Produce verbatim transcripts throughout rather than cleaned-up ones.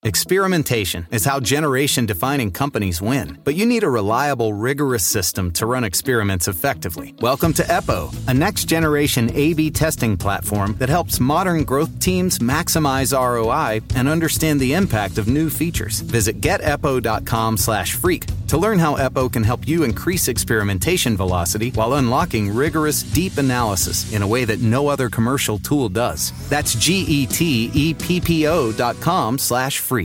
Experimentation is how generation-defining companies win. But you need a reliable, rigorous system to run experiments effectively. Welcome to Eppo, a next-generation A B testing platform that helps modern growth teams maximize R O I and understand the impact of new features. Visit get eppo dot com slash freak to learn how Eppo can help you increase experimentation velocity while unlocking rigorous, deep analysis in a way that no other commercial tool does. That's G E T E P P O dot com slash freak.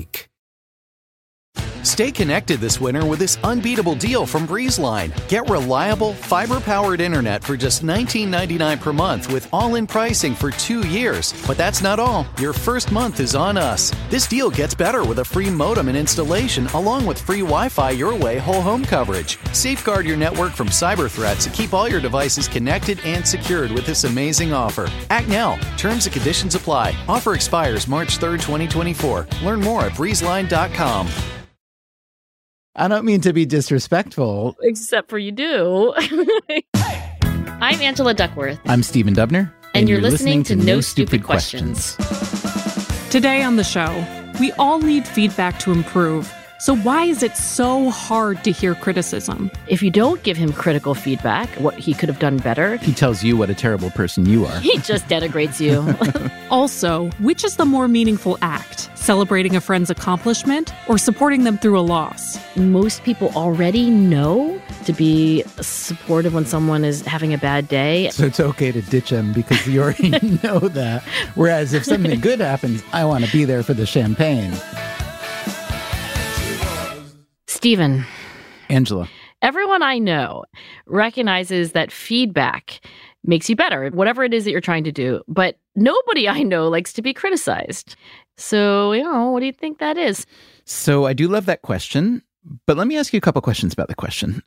Stay connected this winter with this unbeatable deal from BreezeLine. Get reliable, fiber-powered internet for just nineteen ninety-nine dollars per month with all-in pricing for two years. But that's not all. Your first month is on us. This deal gets better with a free modem and installation, along with free Wi-Fi your way whole home coverage. Safeguard your network from cyber threats and keep all your devices connected and secured with this amazing offer. Act now. Terms and conditions apply. Offer expires March third, twenty twenty-four. Learn more at breeze line dot com. I don't mean to be disrespectful. Except for you do. I'm Angela Duckworth. I'm Stephen Dubner. And, and you're, you're listening, listening to No Stupid, Stupid Questions. Questions. Today on the show, we all need feedback to improve. So why is it so hard to hear criticism? If you don't give him critical feedback, what he could have done better, he tells you what a terrible person you are. He just denigrates you. Also, which is the more meaningful act? Celebrating a friend's accomplishment or supporting them through a loss? Most people already know to be supportive when someone is having a bad day. So it's okay to ditch them because you already know that. Whereas if something good happens, I want to be there for the champagne. Stephen. Angela. Everyone I know recognizes that feedback makes you better, whatever it is that you're trying to do. But nobody I know likes to be criticized. So, you know, what do you think that is? So I do love that question. But let me ask you a couple questions about the question.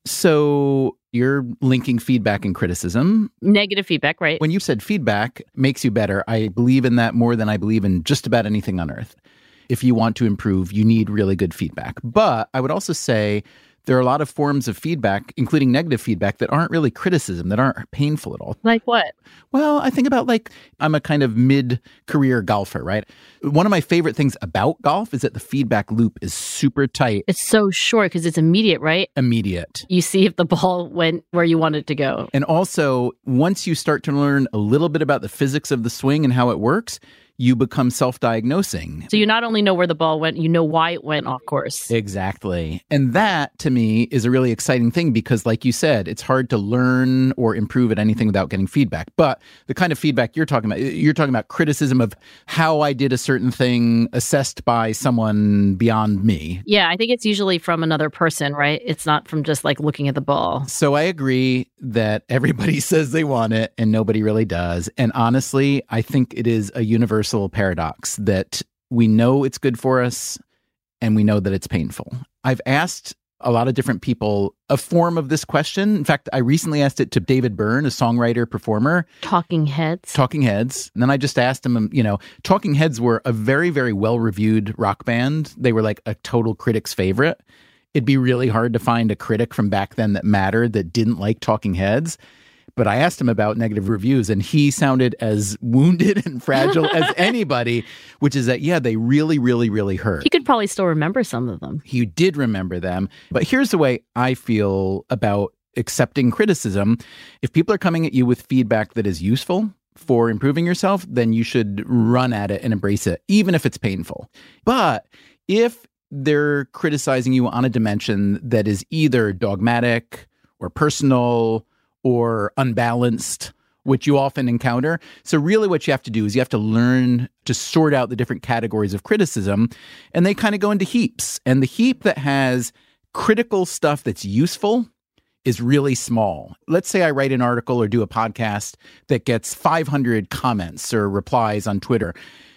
So you're linking feedback and criticism. Negative feedback, right? When you said feedback makes you better, I believe in that more than I believe in just about anything on earth. If you want to improve, you need really good feedback. But I would also say there are a lot of forms of feedback, including negative feedback, that aren't really criticism, that aren't painful at all. Like what? Well, I think about like, I'm a kind of mid-career golfer, right? One of my favorite things about golf is that the feedback loop is super tight. It's so short because it's immediate, right? Immediate. You see if the ball went where you want it to go. And also, once you start to learn a little bit about the physics of the swing and how it works, you become self-diagnosing. So you not only know where the ball went, you know why it went off course. Exactly. And that, to me, is a really exciting thing because, like you said, it's hard to learn or improve at anything without getting feedback. But the kind of feedback you're talking about, you're talking about criticism of how I did a certain thing assessed by someone beyond me. Yeah, I think it's usually from another person, right? It's not from just like looking at the ball. So I agree that everybody says they want it and nobody really does. And honestly, I think it is a universal paradox that we know it's good for us and we know that it's painful. I've asked a lot of different people a form of this question. In fact, I recently asked it to David Byrne, a songwriter, performer. Talking Heads. Talking Heads. And then I just asked him, you know, Talking Heads were a very, very well-reviewed rock band. They were like a total critic's favorite. It'd be really hard to find a critic from back then that mattered that didn't like Talking Heads. But I asked him about negative reviews, and he sounded as wounded and fragile as anybody, which is that, yeah, they really, really, really hurt. He could probably still remember some of them. He did remember them. But here's the way I feel about accepting criticism. If people are coming at you with feedback that is useful for improving yourself, then you should run at it and embrace it, even if it's painful. But if they're criticizing you on a dimension that is either dogmatic or personal or unbalanced, which you often encounter. So really what you have to do is you have to learn to sort out the different categories of criticism, and they kind of go into heaps. And the heap that has critical stuff that's useful is really small. Let's say I write an article or do a podcast that gets five hundred comments or replies on Twitter.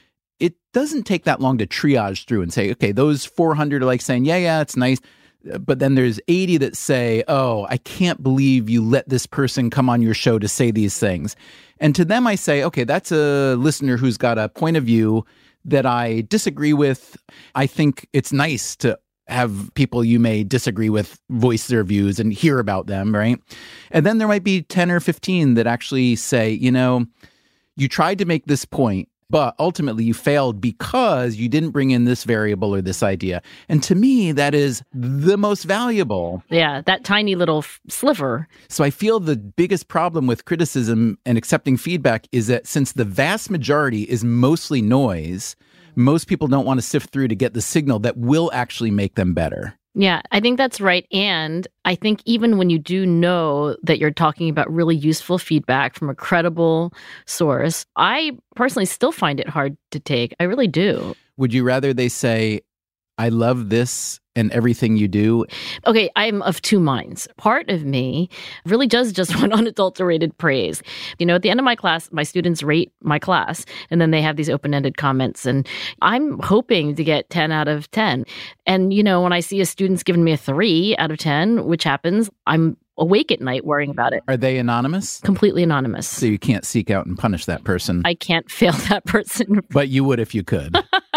It doesn't take that long to triage through and say, okay, those four hundred are like saying, yeah, yeah, it's nice. But then there's eighty that say, oh, I can't believe you let this person come on your show to say these things. And to them, I say, okay, that's a listener who's got a point of view that I disagree with. I think it's nice to have people you may disagree with voice their views and hear about them, right? And then there might be ten or fifteen that actually say, you know, you tried to make this point But ultimately, you failed because you didn't bring in this variable or this idea. And to me, that is the most valuable. Yeah, that tiny little f- sliver. So I feel the biggest problem with criticism and accepting feedback is that since the vast majority is mostly noise, most people don't want to sift through to get the signal that will actually make them better. Yeah, I think that's right. And I think even when you do know that you're talking about really useful feedback from a credible source, I personally still find it hard to take. I really do. Would you rather they say, I love this and everything you do? Okay, I'm of two minds. Part of me really does just want unadulterated praise. You know, at the end of my class, my students rate my class, and then they have these open-ended comments, and I'm hoping to get ten out of ten. And, you know, when I see a student's giving me a three out of ten, which happens, I'm awake at night worrying about it. Are they anonymous? Completely anonymous. So you can't seek out and punish that person. I can't fail that person. But you would if you could.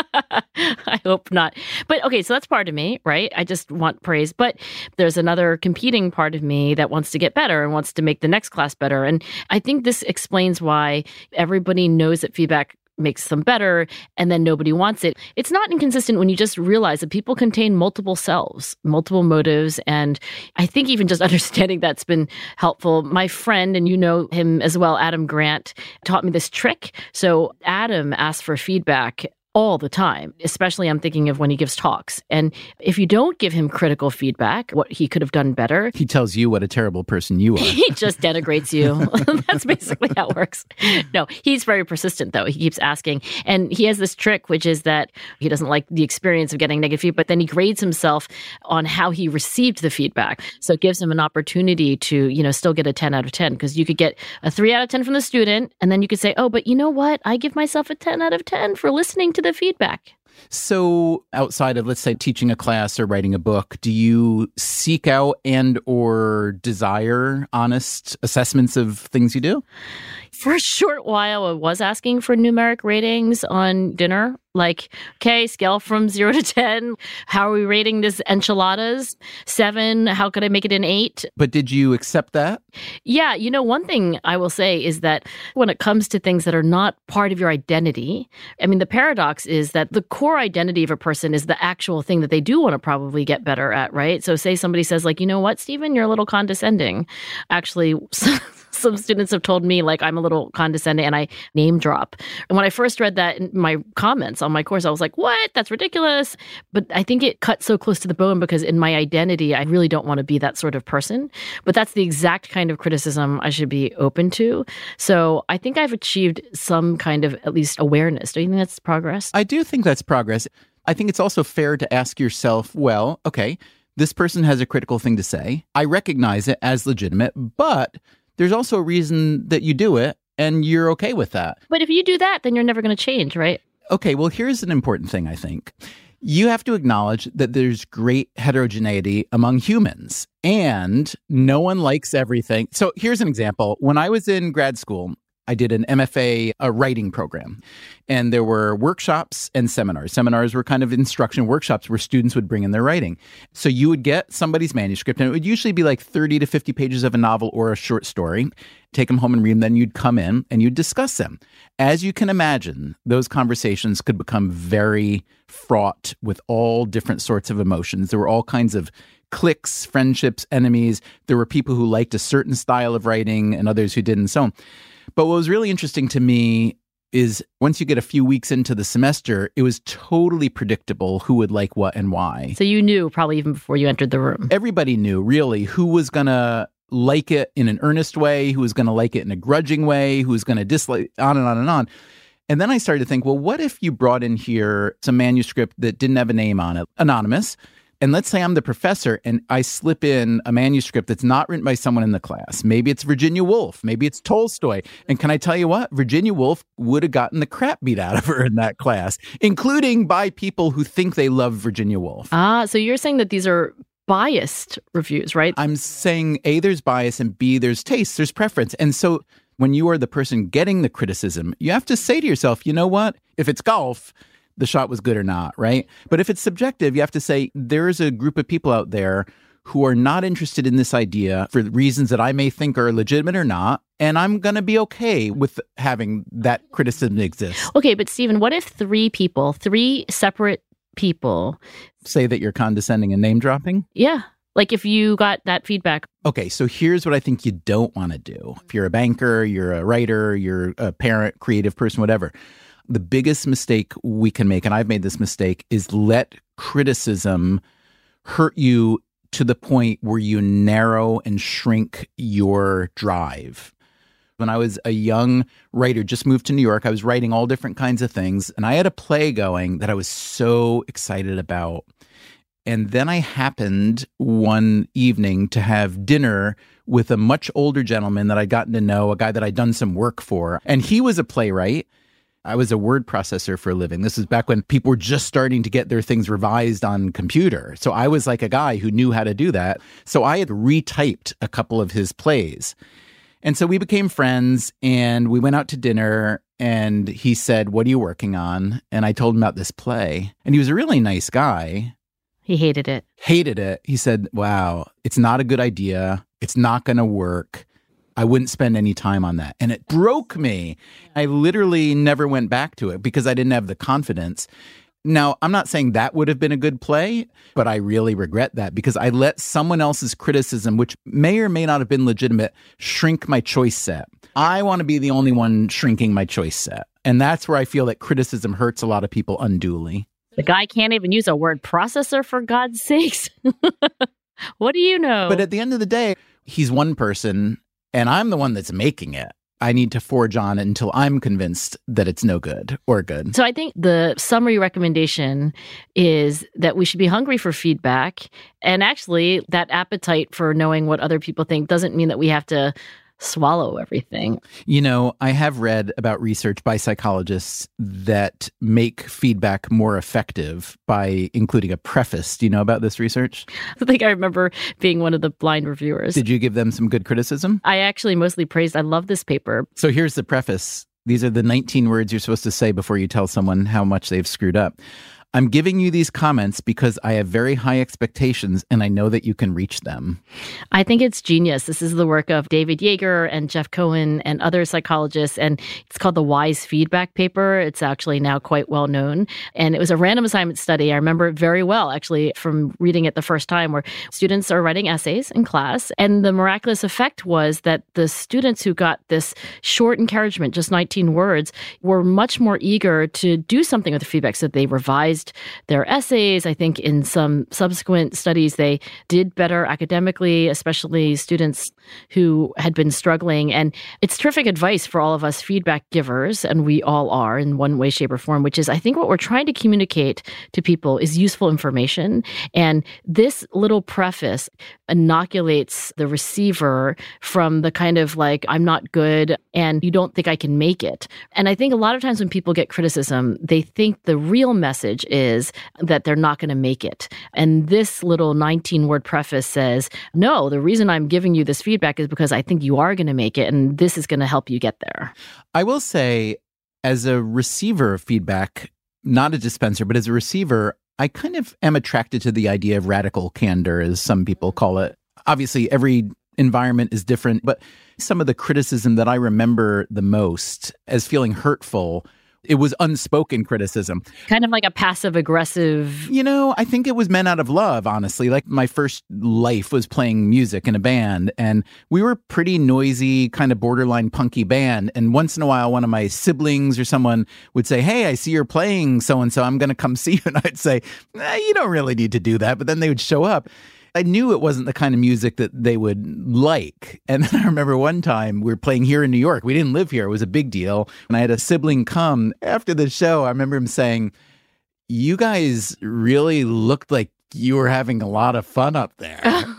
I hope not. But okay, so that's part of me, right? I just want praise. But there's another competing part of me that wants to get better and wants to make the next class better. And I think this explains why everybody knows that feedback makes them better, and then nobody wants it. It's not inconsistent when you just realize that people contain multiple selves, multiple motives, and I think even just understanding that's been helpful. My friend, and you know him as well, Adam Grant, taught me this trick. So Adam asked for feedback all the time, especially I'm thinking of when he gives talks. And if you don't give him critical feedback, what he could have done better, he tells you what a terrible person you are. He just denigrates you. That's basically how it works. No, he's very persistent, though. He keeps asking. And he has this trick, which is that he doesn't like the experience of getting negative feedback, but then he grades himself on how he received the feedback. So it gives him an opportunity to, you know, still get a ten out of ten, because you could get a three out of ten from the student, and then you could say, oh, but you know what? I give myself a ten out of ten for listening to the feedback. So outside of, let's say, teaching a class or writing a book, do you seek out and or desire honest assessments of things you do? For a short while, I was asking for numeric ratings on dinner. Like, okay, scale from zero to ten. How are we rating this enchiladas? Seven. How could I make it an eight? But did you accept that? Yeah. You know, one thing I will say is that when it comes to things that are not part of your identity, I mean, the paradox is that the core identity of a person is the actual thing that they do want to probably get better at, right? So say somebody says, like, you know what, Stephen, you're a little condescending. Actually, some students have told me, like, I'm a little condescending, and I name drop. And when I first read that in my comments on my course, I was like, what? That's ridiculous. But I think it cut so close to the bone because in my identity, I really don't want to be that sort of person. But that's the exact kind of criticism I should be open to. So I think I've achieved some kind of at least awareness. Do you think that's progress? I do think that's progress. I think it's also fair to ask yourself, well, okay, this person has a critical thing to say. I recognize it as legitimate, but there's also a reason that you do it, and you're okay with that. But if you do that, then you're never going to change, right? Okay, well, here's an important thing, I think. You have to acknowledge that there's great heterogeneity among humans, and no one likes everything. So here's an example. When I was in grad school, I did an M F A a writing program, and there were workshops and seminars. Seminars were kind of instruction workshops where students would bring in their writing. So you would get somebody's manuscript, and it would usually be like thirty to fifty pages of a novel or a short story. Take them home and read them. Then you'd come in and you'd discuss them. As you can imagine, those conversations could become very fraught with all different sorts of emotions. There were all kinds of cliques, friendships, enemies. There were people who liked a certain style of writing and others who didn't. So on. But what was really interesting to me is once you get a few weeks into the semester, it was totally predictable who would like what and why. So you knew probably even before you entered the room. Everybody knew, really, who was going to like it in an earnest way, who was going to like it in a grudging way, who was going to dislike, on and on and on. And then I started to think, well, what if you brought in here some manuscript that didn't have a name on it, anonymous? And let's say I'm the professor and I slip in a manuscript that's not written by someone in the class. Maybe it's Virginia Woolf. Maybe it's Tolstoy. And can I tell you what? Virginia Woolf would have gotten the crap beat out of her in that class, including by people who think they love Virginia Woolf. Ah, so you're saying that these are biased reviews, right? I'm saying A, there's bias, and B, there's taste, there's preference. And so when you are the person getting the criticism, you have to say to yourself, you know what? If it's golf, the shot was good or not, right? But if it's subjective, you have to say there's a group of people out there who are not interested in this idea for reasons that I may think are legitimate or not. And I'm going to be okay with having that criticism exist. Okay, but Stephen, what if three people, three separate people say that you're condescending and name dropping? Yeah. Like if you got that feedback. Okay, so here's what I think you don't want to do. If you're a banker, you're a writer, you're a parent, creative person, whatever. The biggest mistake we can make, and I've made this mistake, is let criticism hurt you to the point where you narrow and shrink your drive. When I was a young writer, just moved to New York, I was writing all different kinds of things, and I had a play going that I was so excited about. And then I happened one evening to have dinner with a much older gentleman that I'd gotten to know, a guy that I'd done some work for. And he was a playwright. I was a word processor for a living. This is back when people were just starting to get their things revised on computer. So I was like a guy who knew how to do that. So I had retyped a couple of his plays. And so we became friends and we went out to dinner and he said, "What are you working on?" And I told him about this play. And he was a really nice guy. He hated it. Hated it. He said, "Wow, it's not a good idea. It's not going to work. I wouldn't spend any time on that." And it broke me. I literally never went back to it because I didn't have the confidence. Now, I'm not saying that would have been a good play, but I really regret that because I let someone else's criticism, which may or may not have been legitimate, shrink my choice set. I want to be the only one shrinking my choice set. And that's where I feel that criticism hurts a lot of people unduly. The guy can't even use a word processor, for God's sakes. What do you know? But at the end of the day, he's one person and I'm the one that's making it. I need to forge on until I'm convinced that it's no good or good. So I think the summary recommendation is that we should be hungry for feedback. And actually, that appetite for knowing what other people think doesn't mean that we have to swallow everything. You know, I have read about research by psychologists that make feedback more effective by including a preface. Do you know about this research? I think I remember being one of the blind reviewers. Did you give them some good criticism? I actually mostly praised, I love this paper. So here's the preface. These are the nineteen words you're supposed to say before you tell someone how much they've screwed up. "I'm giving you these comments because I have very high expectations and I know that you can reach them." I think it's genius. This is the work of David Yeager and Jeff Cohen and other psychologists, and it's called the WISE feedback paper. It's actually now quite well known. And it was a random assignment study. I remember it very well, actually, from reading it the first time, where students are writing essays in class. And the miraculous effect was that the students who got this short encouragement, just nineteen words, were much more eager to do something with the feedback. So they revised their essays. I think in some subsequent studies, they did better academically, especially students who had been struggling. And it's terrific advice for all of us feedback givers, and we all are in one way, shape, or form, which is I think what we're trying to communicate to people is useful information. And this little preface inoculates the receiver from the kind of like, I'm not good and you don't think I can make it. And I think a lot of times when people get criticism, they think the real message is that they're not going to make it. And this little nineteen word preface says, no, the reason I'm giving you this feedback is because I think you are going to make it, and this is going to help you get there. I will say, as a receiver of feedback, not a dispenser, but as a receiver, I kind of am attracted to the idea of radical candor, as some people call it. Obviously, every environment is different, but some of the criticism that I remember the most as feeling hurtful, it was unspoken criticism. Kind of like a passive aggressive. You know, I think it was meant out of love, honestly. Like my first life was playing music in a band, and we were a pretty noisy, kind of borderline punky band. And once in a while, one of my siblings or someone would say, "Hey, I see you're playing so-and-so. I'm going to come see you." And I'd say, eh, "You don't really need to do that." But then they would show up. I knew it wasn't the kind of music that they would like. And then I remember one time we were playing here in New York. We didn't live here. It was a big deal. And I had a sibling come after the show. I remember him saying, "You guys really looked like you were having a lot of fun up there."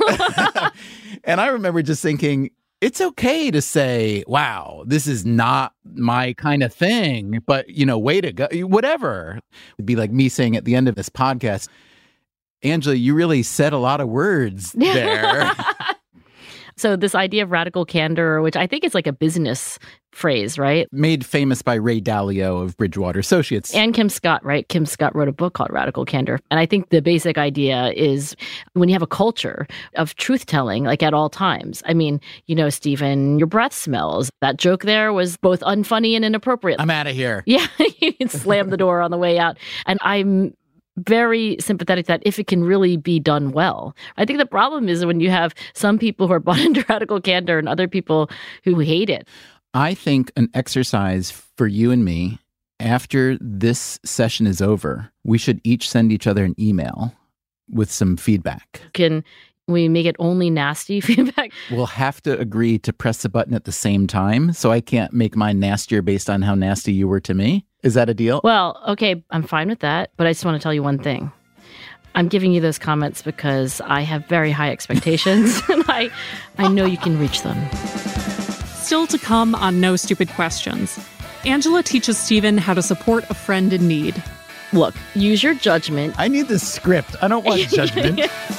And I remember just thinking, it's okay to say, wow, this is not my kind of thing, but, you know, way to go, whatever. It'd be like me saying at the end of this podcast, "Angela, you really said a lot of words there." So this idea of radical candor, which I think is like a business phrase, right? Made famous by Ray Dalio of Bridgewater Associates. And Kim Scott, right? Kim Scott wrote a book called Radical Candor. And I think the basic idea is when you have a culture of truth-telling, like at all times. I mean, you know, Stephen, your breath smells. That joke there was both unfunny and inappropriate. I'm out of here. Yeah, he slammed the door on the way out. And I'm very sympathetic that if it can really be done well. I think the problem is when you have some people who are bought into radical candor and other people who hate it. I think an exercise for you and me, after this session is over, we should each send each other an email with some feedback. Can we make it only nasty feedback? We'll have to agree to press the button at the same time, so I can't make mine nastier based on how nasty you were to me. Is that a deal? Well, okay, I'm fine with that, but I just want to tell you one thing. I'm giving you those comments because I have very high expectations, and I, I know you can reach them. Still to come on No Stupid Questions, Angela teaches Stephen how to support a friend in need. Look, use your judgment. I need this script. I don't want judgment.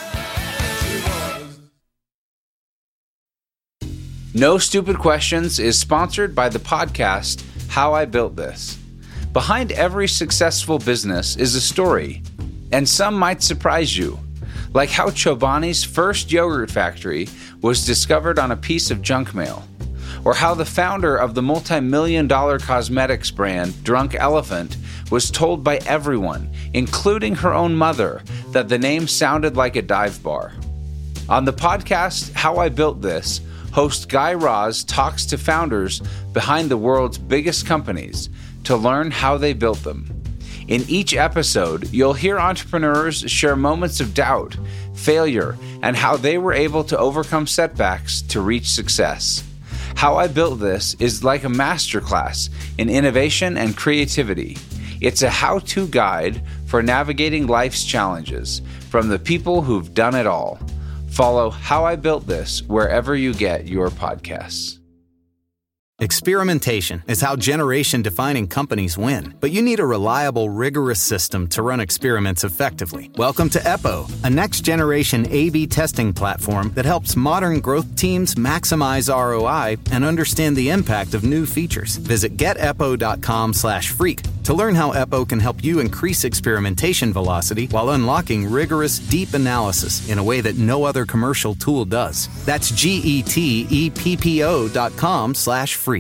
No Stupid Questions is sponsored by the podcast How I Built This. Behind every successful business is a story, and some might surprise you, like how Chobani's first yogurt factory was discovered on a piece of junk mail, or how the founder of the multi-million dollar cosmetics brand Drunk Elephant was told by everyone, including her own mother, that the name sounded like a dive bar. On the podcast How I Built This, host Guy Raz talks to founders behind the world's biggest companies to learn how they built them. In each episode, you'll hear entrepreneurs share moments of doubt, failure, and how they were able to overcome setbacks to reach success. How I Built This is like a masterclass in innovation and creativity. It's a how-to guide for navigating life's challenges from the people who've done it all. Follow How I Built This wherever you get your podcasts. Experimentation is how generation-defining companies win, but you need a reliable, rigorous system to run experiments effectively. Welcome to Eppo, a next-generation A B testing platform that helps modern growth teams maximize R O I and understand the impact of new features. Visit get eppo dot com slash freak to learn how Eppo can help you increase experimentation velocity while unlocking rigorous, deep analysis in a way that no other commercial tool does. That's G E T E P P O dot com slash freak.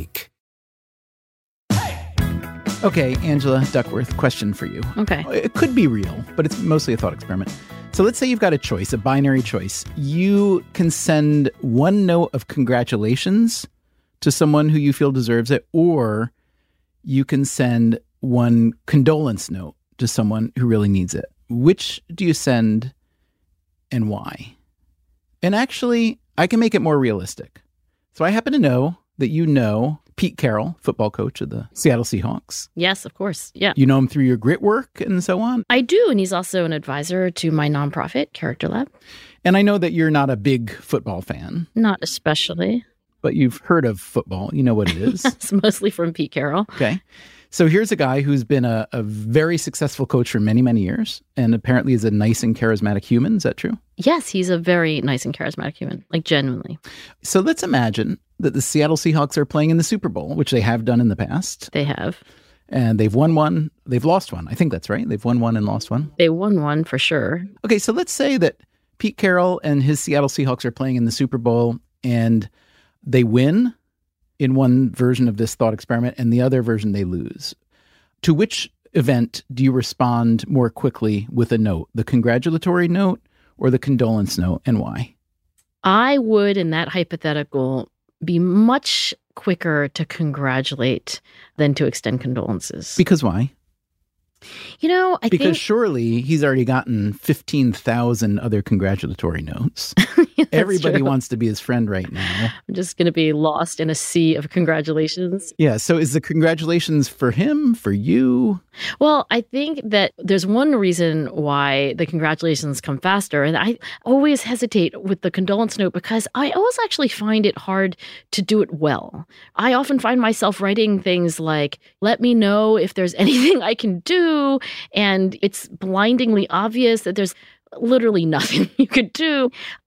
Okay, Angela Duckworth, question for you. Okay. It could be real, but it's mostly a thought experiment. So let's say you've got a choice, a binary choice. You can send one note of congratulations to someone who you feel deserves it, or you can send one condolence note to someone who really needs it. Which do you send and why? And actually, I can make it more realistic. So I happen to know that you know Pete Carroll, football coach of the Seattle Seahawks. Yes, of course. Yeah. You know him through your grit work and so on? I do, and he's also an advisor to my nonprofit, Character Lab. And I know that you're not a big football fan. Not especially. But you've heard of football. You know what it is. It's mostly from Pete Carroll. Okay. So here's a guy who's been a, a very successful coach for many, many years, and apparently is a nice and charismatic human. Is that true? Yes, he's a very nice and charismatic human, like genuinely. So let's imagine that the Seattle Seahawks are playing in the Super Bowl, which they have done in the past. They have. And they've won one. They've lost one. I think that's right. They've won one and lost one. They won one for sure. Okay, so let's say that Pete Carroll and his Seattle Seahawks are playing in the Super Bowl, and they win in one version of this thought experiment, and the other version they lose. To which event do you respond more quickly with a note? The congratulatory note or the condolence note, and why? I would, in that hypothetical, be much quicker to congratulate than to extend condolences. Because why? You know, I because think... surely he's already gotten fifteen thousand other congratulatory notes. Everybody true. wants to be his friend right now. I'm just going to be lost in a sea of congratulations. Yeah. So is the congratulations for him, for you? Well, I think that there's one reason why the congratulations come faster. And I always hesitate with the condolence note because I always actually find it hard to do it well. I often find myself writing things like, let me know if there's anything I can do. And it's blindingly obvious that there's literally nothing you could do.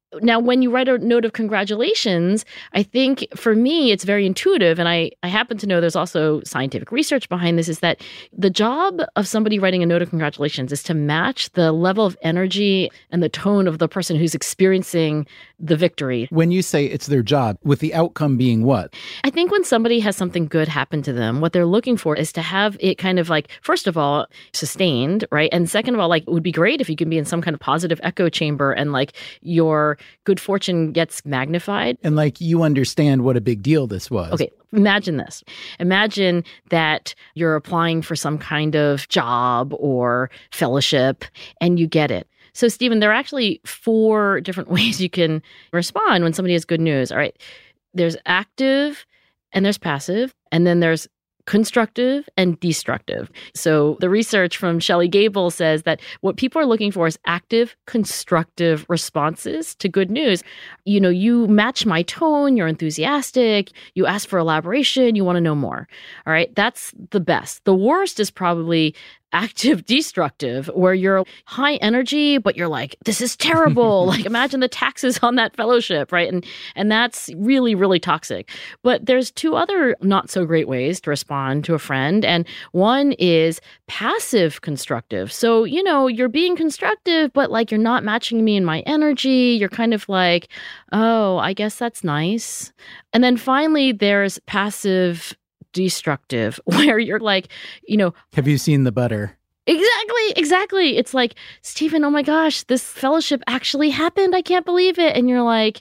Now, when you write a note of congratulations, I think for me, it's very intuitive. And I, I happen to know there's also scientific research behind this, is that the job of somebody writing a note of congratulations is to match the level of energy and the tone of the person who's experiencing the victory. When you say it's their job, with the outcome being what? I think when somebody has something good happen to them, what they're looking for is to have it kind of like, first of all, sustained, right? And second of all, like, it would be great if you could be in some kind of positive echo chamber and like your good fortune gets magnified. And like you understand what a big deal this was. Okay, imagine this. Imagine that you're applying for some kind of job or fellowship and you get it. So, Stephen, there are actually four different ways you can respond when somebody has good news. All right, there's active and there's passive, and then there's constructive and destructive. So the research from Shelley Gable says that what people are looking for is active, constructive responses to good news. You know, you match my tone, you're enthusiastic, you ask for elaboration, you want to know more. All right, that's the best. The worst is probably active destructive, where you're high energy, but you're like, this is terrible. Like, imagine the taxes on that fellowship, right? And and that's really, really toxic. But there's two other not so great ways to respond to a friend. And one is passive constructive. So, you know, you're being constructive, but like you're not matching me in my energy. You're kind of like, oh, I guess that's nice. And then finally, there's passive destructive, where you're like, you know, have you seen The Butter? Exactly, exactly. It's like, Stephen, oh my gosh, this fellowship actually happened. I can't believe it. And you're like,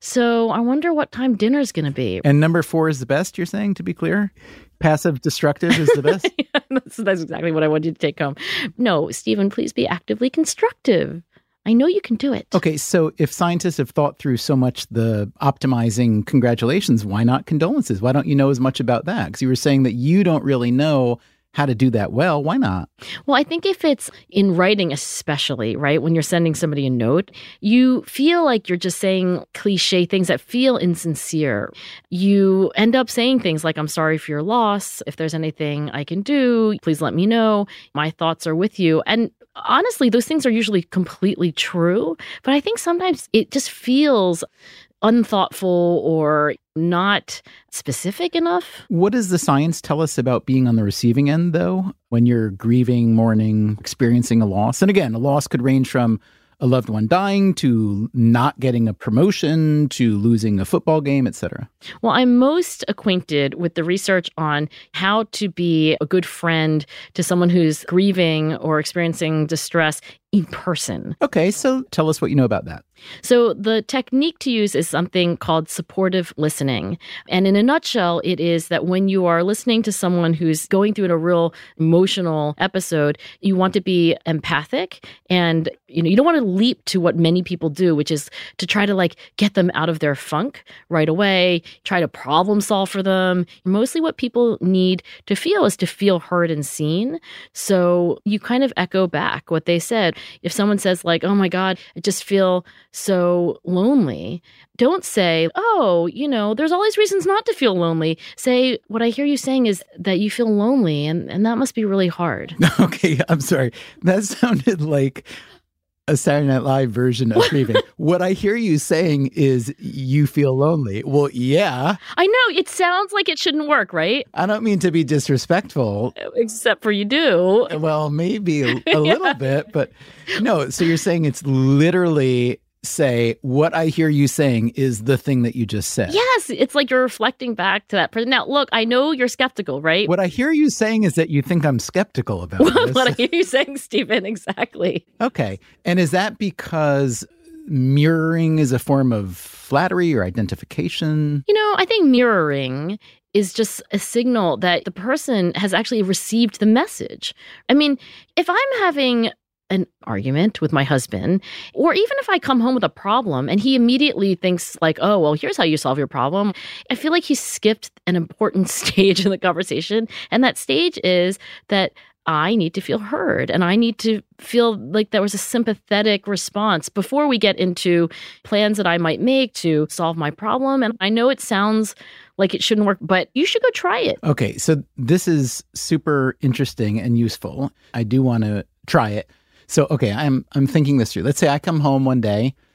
so I wonder what time dinner's going to be. And number four is the best, you're saying, to be clear? Passive destructive is the best? Yeah, that's, that's exactly what I want you to take home. No, Stephen, please be actively constructive. I know you can do it. Okay, so if scientists have thought through so much the optimizing congratulations, why not condolences? Why don't you know as much about that? Because you were saying that you don't really know how to do that well. Why not? Well, I think if it's in writing especially, right, when you're sending somebody a note, you feel like you're just saying cliche things that feel insincere. You end up saying things like, I'm sorry for your loss. If there's anything I can do, please let me know. My thoughts are with you. And honestly, those things are usually completely true. But I think sometimes it just feels unthoughtful or not specific enough. What does the science tell us about being on the receiving end, though, when you're grieving, mourning, experiencing a loss? And again, a loss could range from a loved one dying to not getting a promotion to losing a football game, et cetera. Well, I'm most acquainted with the research on how to be a good friend to someone who's grieving or experiencing distress in person. Okay, so tell us what you know about that. So the technique to use is something called supportive listening. And in a nutshell, it is that when you are listening to someone who's going through a real emotional episode, you want to be empathic, and you know, you don't want to leap to what many people do, which is to try to like get them out of their funk right away, try to problem solve for them. Mostly what people need to feel is to feel heard and seen. So you kind of echo back what they said. If someone says like, oh my God, I just feel so lonely, don't say, oh, you know, there's all these reasons not to feel lonely. Say, what I hear you saying is that you feel lonely, and, and that must be really hard. Okay, I'm sorry. That sounded like a Saturday Night Live version of grieving. What I hear you saying is you feel lonely. Well, yeah. I know. It sounds like it shouldn't work, right? I don't mean to be disrespectful. Except for you do. Well, maybe a, a little yeah. bit, but no. So you're saying it's literally say, what I hear you saying is the thing that you just said. Yes, it's like you're reflecting back to that person. Now, look, I know you're skeptical, right? What I hear you saying is that you think I'm skeptical about this. What I hear you saying, Stephen, exactly. Okay. And is that because mirroring is a form of flattery or identification? You know, I think mirroring is just a signal that the person has actually received the message. I mean, if I'm having an argument with my husband, or even if I come home with a problem and he immediately thinks like, oh, well, here's how you solve your problem, I feel like he skipped an important stage in the conversation. And that stage is that I need to feel heard, and I need to feel like there was a sympathetic response before we get into plans that I might make to solve my problem. And I know it sounds like it shouldn't work, but you should go try it. Okay, so this is super interesting and useful. I do want to try it. So, okay, I'm I'm thinking this through. Let's say I come home one day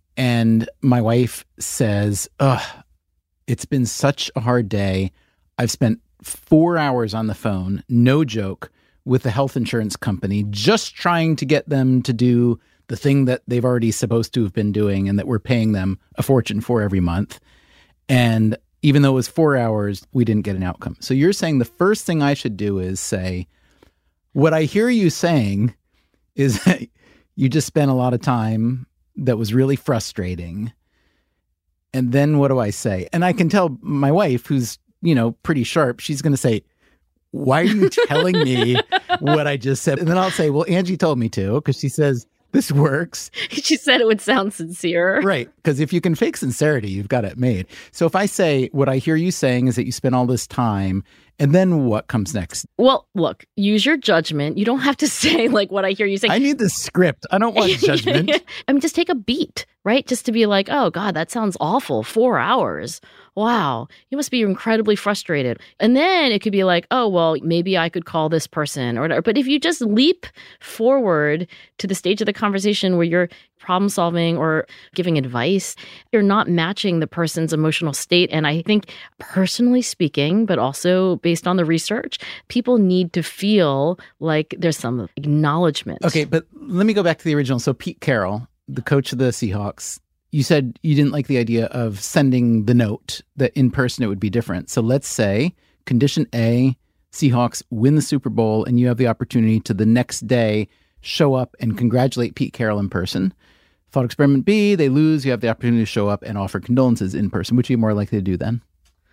And my wife says, ugh, it's been such a hard day. I've spent four hours on the phone, no joke, with the health insurance company, just trying to get them to do the thing that they've already supposed to have been doing and that we're paying them a fortune for every month. And even though it was four hours, we didn't get an outcome. So you're saying the first thing I should do is say, what I hear you saying is that you just spent a lot of time that was really frustrating. And then what do I say? And I can tell my wife, who's, you know, pretty sharp, she's going to say, why are you telling me what I just said? And then I'll say, well, Angie told me to, because she says, this works. She said it would sound sincere. Right. Because if you can fake sincerity, you've got it made. So if I say, what I hear you saying is that you spent all this time, and then what comes next? Well, look, use your judgment. You don't have to say like what I hear you saying. I need the script. I don't want judgment. I mean, just take a beat, right? Just to be like, oh God, that sounds awful. Four hours. Wow. You must be incredibly frustrated. And then it could be like, oh, well, maybe I could call this person or whatever. But if you just leap forward to the stage of the conversation where you're problem solving or giving advice, you're not matching the person's emotional state. And I think personally speaking, but also based on the research, people need to feel like there's some acknowledgement. Okay, but let me go back to the original. So Pete Carroll, the coach of the Seahawks, you said you didn't like the idea of sending the note, that in person it would be different. So let's say condition A, Seahawks win the Super Bowl, and you have the opportunity to the next day show up and congratulate Pete Carroll in person. Thought experiment B, they lose, you have the opportunity to show up and offer condolences in person. Which are you more likely to do then?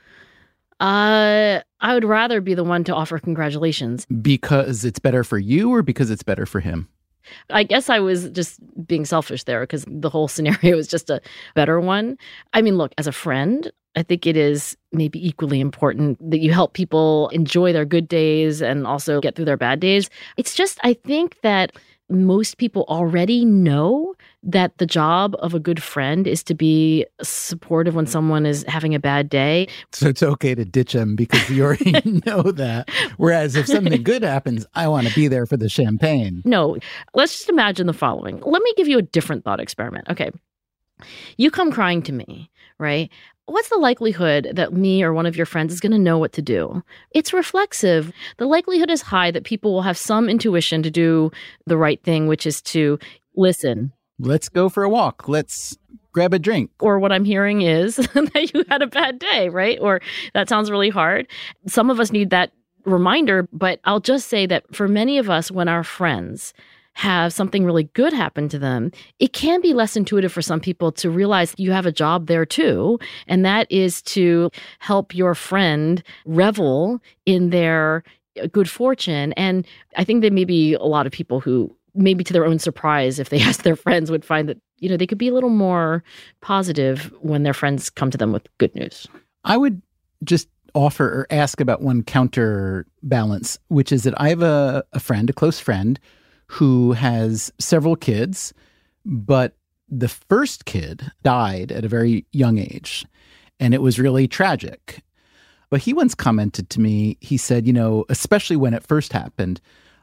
Uh, I would rather be the one to offer congratulations. Because it's better for you or because it's better for him? I guess I was just being selfish there because the whole scenario is just a better one. I mean, look, as a friend, I think it is maybe equally important that you help people enjoy their good days and also get through their bad days. It's just, I think that most people already know that the job of a good friend is to be supportive when someone is having a bad day. So it's okay to ditch them because you already know that. Whereas if something good happens, I want to be there for the champagne. No, let's just imagine the following. Let me give you a different thought experiment. Okay. You come crying to me, right? What's the likelihood that me or one of your friends is going to know what to do? It's reflexive. The likelihood is high that people will have some intuition to do the right thing, which is to listen. Let's go for a walk. Let's grab a drink. Or what I'm hearing is that you had a bad day, right? Or that sounds really hard. Some of us need that reminder, but I'll just say that for many of us, when our friends have something really good happen to them, it can be less intuitive for some people to realize you have a job there too. And that is to help your friend revel in their good fortune. And I think there may be a lot of people who, maybe to their own surprise, if they ask their friends, would find that, you know, they could be a little more positive when their friends come to them with good news. I would just offer or ask about one counterbalance, which is that I have a, a friend, a close friend, who has several kids, but the first kid died at a very young age, and it was really tragic. But he once commented to me, he said, you know, especially when it first happened,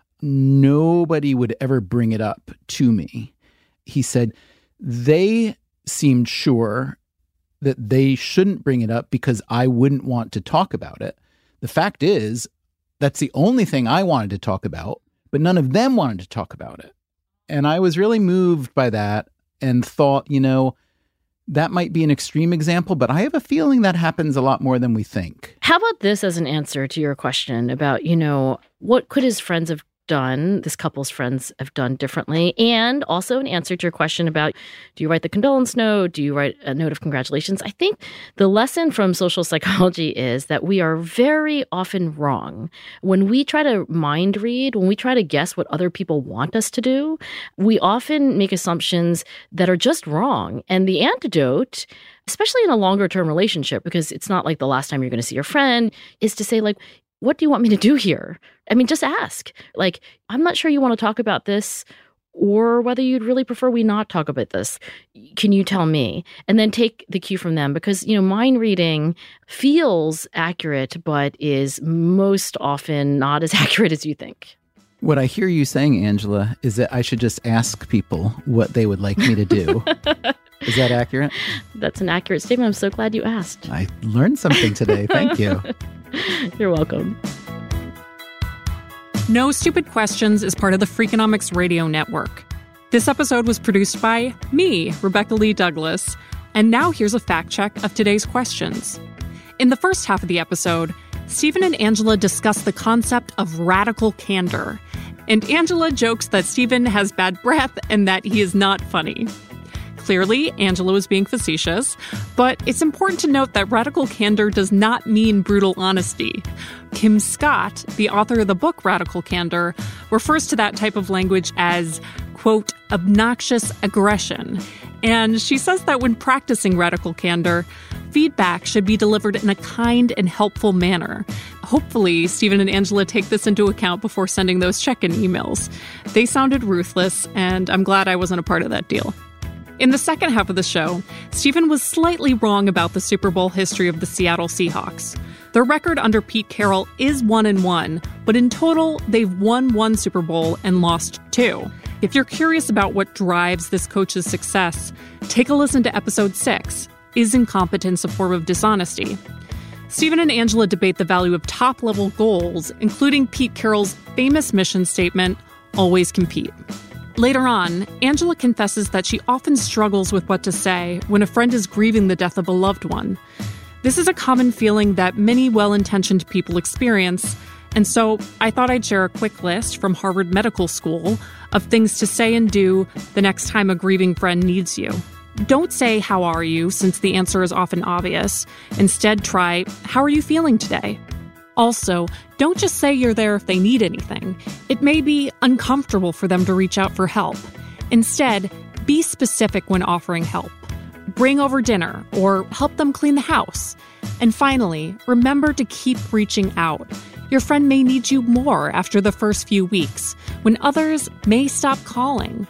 nobody would ever bring it up to me. He said they seemed sure that they shouldn't bring it up because I wouldn't want to talk about it. The fact is, that's the only thing I wanted to talk about, but none of them wanted to talk about it. And I was really moved by that and thought, you know, that might be an extreme example, but I have a feeling that happens a lot more than we think. How about this as an answer to your question about, you know, what could his friends have done, this couple's friends have done differently? And also an answer to your question about, do you write the condolence note? Do you write a note of congratulations? I think the lesson from social psychology is that we are very often wrong. When we try to mind read, when we try to guess what other people want us to do, we often make assumptions that are just wrong. And the antidote, especially in a longer term relationship, because it's not like the last time you're going to see your friend, is to say, like, what do you want me to do here? I mean, just ask. Like, I'm not sure you want to talk about this, or whether you'd really prefer we not talk about this. Can you tell me? And then take the cue from them, because, you know, mind reading feels accurate, but is most often not as accurate as you think. What I hear you saying, Angela, is that I should just ask people what they would like me to do. Is that accurate? That's an accurate statement. I'm so glad you asked. I learned something today. Thank you. You're welcome. No Stupid Questions is part of the Freakonomics Radio Network. This episode was produced by me, Rebecca Lee Douglas. And now here's a fact check of today's questions. In the first half of the episode, Stephen and Angela discuss the concept of radical candor. And Angela jokes that Stephen has bad breath and that he is not funny. Clearly, Angela was being facetious, but it's important to note that radical candor does not mean brutal honesty. Kim Scott, the author of the book Radical Candor, refers to that type of language as, quote, obnoxious aggression. And she says that when practicing radical candor, feedback should be delivered in a kind and helpful manner. Hopefully, Stephen and Angela take this into account before sending those check-in emails. They sounded ruthless, and I'm glad I wasn't a part of that deal. In the second half of the show, Stephen was slightly wrong about the Super Bowl history of the Seattle Seahawks. Their record under Pete Carroll is one and one, but in total, they've won one Super Bowl and lost two. If you're curious about what drives this coach's success, take a listen to episode six, Is Incompetence a Form of Dishonesty? Stephen and Angela debate the value of top-level goals, including Pete Carroll's famous mission statement, always compete. Later on, Angela confesses that she often struggles with what to say when a friend is grieving the death of a loved one. This is a common feeling that many well-intentioned people experience, and so I thought I'd share a quick list from Harvard Medical School of things to say and do the next time a grieving friend needs you. Don't say, "How are you?" since the answer is often obvious. Instead, try, "How are you feeling today?" Also, don't just say you're there if they need anything. It may be uncomfortable for them to reach out for help. Instead, be specific when offering help. Bring over dinner or help them clean the house. And finally, remember to keep reaching out. Your friend may need you more after the first few weeks, when others may stop calling.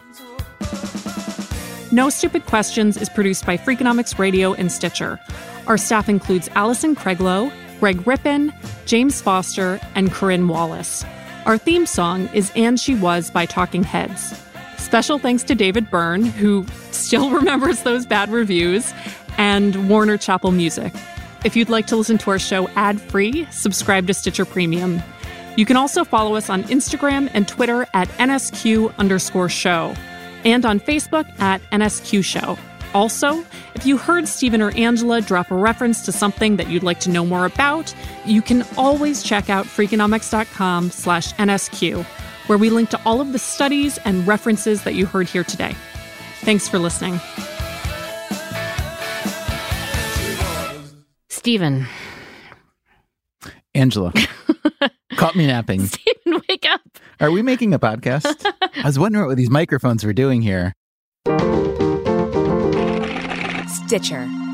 No Stupid Questions is produced by Freakonomics Radio and Stitcher. Our staff includes Allison Craiglow, Greg Rippin, James Foster, and Corinne Wallace. Our theme song is And She Was by Talking Heads. Special thanks to David Byrne, who still remembers those bad reviews, and Warner Chappell Music. If you'd like to listen to our show ad-free, subscribe to Stitcher Premium. You can also follow us on Instagram and Twitter at N S Q underscore show, and on Facebook at N S Q show. Also, if you heard Stephen or Angela drop a reference to something that you'd like to know more about, you can always check out Freakonomics.com slash NSQ, where we link to all of the studies and references that you heard here today. Thanks for listening. Stephen. Angela. Caught me napping. Stephen, wake up. Are we making a podcast? I was wondering what these microphones were doing here. Stitcher.